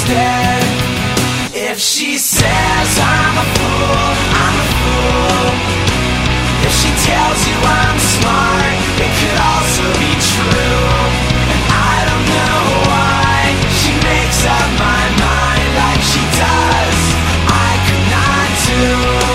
instead. If she says I'm a fool, I'm a fool. If she tells you I'm smart, it could also be true. And I don't know why she makes up my mind like she does. I could not do.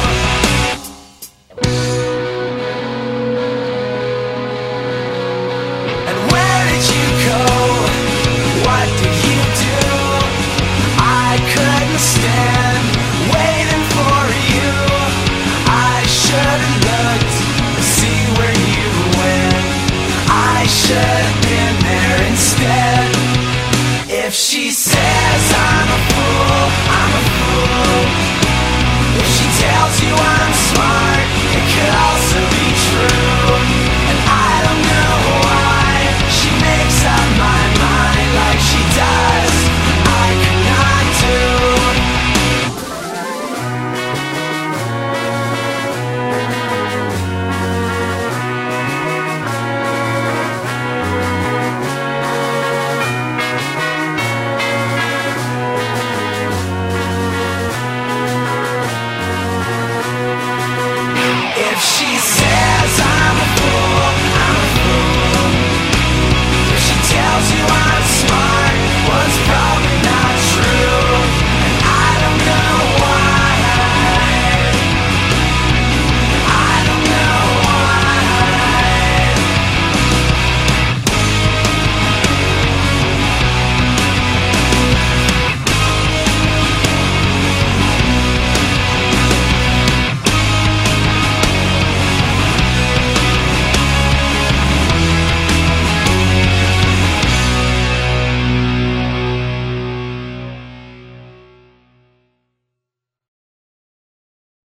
And where did you go? What did you do? I couldn't stand waiting for you. I should have looked to see where you went. I should have been there instead. If she said